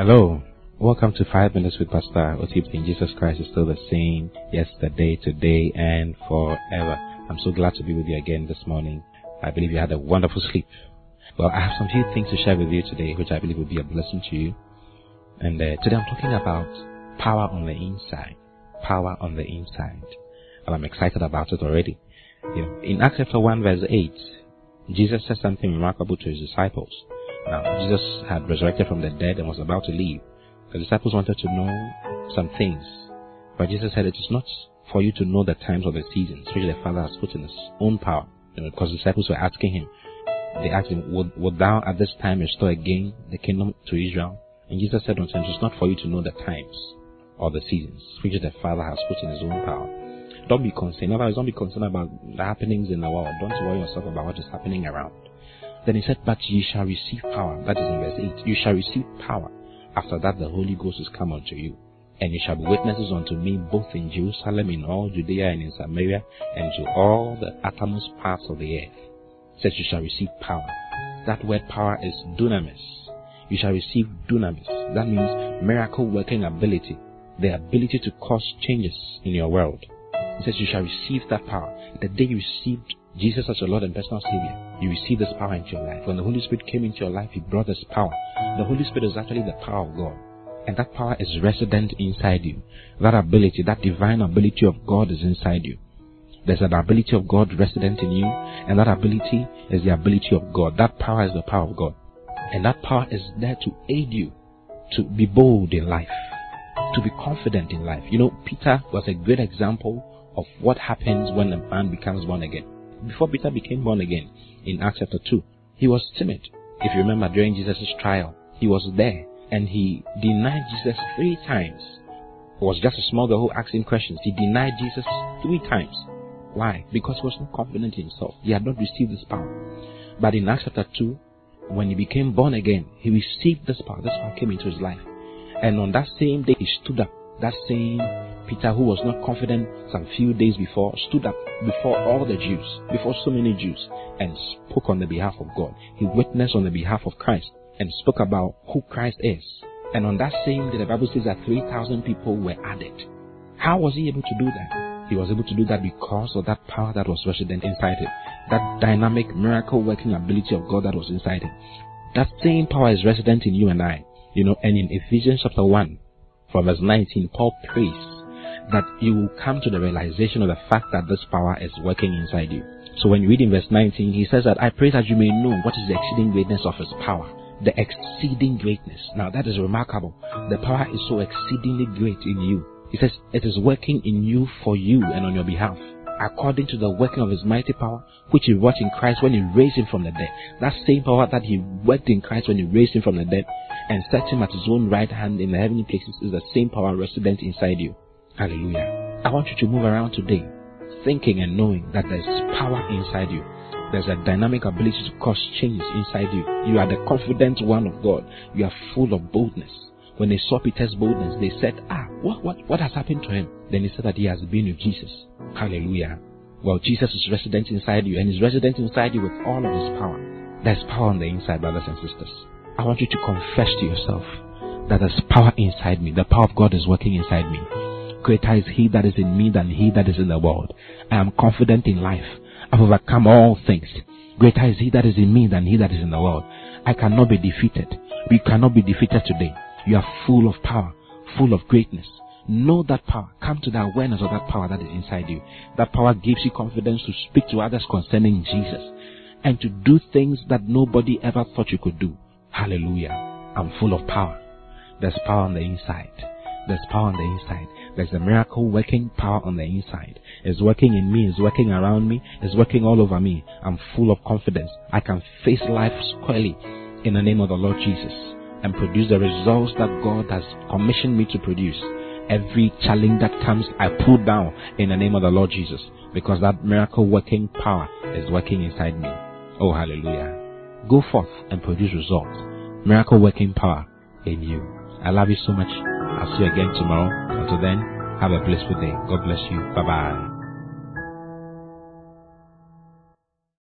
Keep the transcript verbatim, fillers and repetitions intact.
Hello, welcome to Five Minutes with Pastor Otibtin. Jesus Christ is still the same yesterday, today, and forever. I'm so glad to be with you again this morning. I believe you had a wonderful sleep. Well, I have some few things to share with you today, which I believe will be a blessing to you. And uh, today I'm talking about power on the inside. Power on the inside. And I'm excited about it already. You know, in Acts chapter one verse eight, Jesus said something remarkable to his disciples. Now, Jesus had resurrected from the dead and was about to leave. The disciples wanted to know some things. But Jesus said, it is not for you to know the times or the seasons which the Father has put in his own power. You know, because the disciples were asking him. They asked him, would, would thou at this time restore again the kingdom to Israel? And Jesus said unto them, it is not for you to know the times or the seasons which the Father has put in his own power. Don't be concerned. In other words, don't be concerned about the happenings in the world. Don't worry yourself about what is happening around. Then he said, but ye shall receive power. That is in verse eight. You shall receive power. After that the Holy Ghost is come unto you. And you shall be witnesses unto me both in Jerusalem, in all Judea and in Samaria, and to all the uttermost parts of the earth. He says you shall receive power. That word power is dunamis. You shall receive dunamis. That means miracle working ability. The ability to cause changes in your world. He says you shall receive that power. The day you received Jesus as your Lord and personal Savior, you receive this power into your life. When the Holy Spirit came into your life, He brought this power. The Holy Spirit is actually the power of God. And that power is resident inside you. That ability, that divine ability of God is inside you. There's an ability of God resident in you, and that ability is the ability of God. That power is the power of God. And that power is there to aid you to be bold in life, to be confident in life. You know, Peter was a great example of what happens when a man becomes born again. Before Peter became born again, in Acts chapter two, he was timid. If you remember, during Jesus' trial, he was there and he denied Jesus three times. It was just a small girl who asked him questions. He denied Jesus three times. Why? Because he was not confident in himself. He had not received this power. But in Acts chapter two, when he became born again, he received this power. This power came into his life. And on that same day, he stood up. That same Peter, who was not confident some few days before, stood up before all the Jews, before so many Jews, and spoke on the behalf of God. He witnessed on the behalf of Christ and spoke about who Christ is. And on that same day, the Bible says that three thousand people were added. How was he able to do that? He was able to do that because of that power that was resident inside him. That dynamic, miracle-working ability of God that was inside him. That same power is resident in you and I. You know, and in Ephesians chapter one, from verse nineteen, Paul prays that you will come to the realization of the fact that this power is working inside you. So when you read in verse nineteen, he says that I pray that you may know what is the exceeding greatness of his power. The exceeding greatness. Now that is remarkable. The power is so exceedingly great in you. He says it is working in you for you and on your behalf, according to the working of his mighty power, which he wrought in Christ when he raised him from the dead. That same power that he worked in Christ when he raised him from the dead and set him at his own right hand in the heavenly places is the same power resident inside you. Hallelujah. I want you to move around today thinking and knowing that there's power inside you. There's a dynamic ability to cause change inside you. You are the confident one of God. You are full of boldness. When they saw Peter's boldness, they said, ah, what, what, what has happened to him? Then he said that he has been with Jesus. Hallelujah. Well, Jesus is resident inside you, and he's resident inside you with all of his power. There's power on the inside, brothers and sisters. I want you to confess to yourself that there's power inside me. The power of God is working inside me. Greater is he that is in me than he that is in the world. I am confident in life. I've overcome all things. Greater is he that is in me than he that is in the world. I cannot be defeated. We cannot be defeated today. You are full of power, full of greatness. Know that power. Come to the awareness of that power that is inside you. That power gives you confidence to speak to others concerning Jesus and to do things that nobody ever thought you could do. Hallelujah. I'm full of power. There's power on the inside. There's power on the inside. There's a miracle working power on the inside. It's working in me. It's working around me. It's working all over me. I'm full of confidence. I can face life squarely in the name of the Lord Jesus and produce the results that God has commissioned me to produce. Every challenge that comes, I pull down in the name of the Lord Jesus, because that miracle working power is working inside me. Oh, hallelujah. Go forth and produce results. Miracle working power in you. I love you so much. I'll see you again tomorrow. Until then, have a blissful day. God bless you. Bye-bye.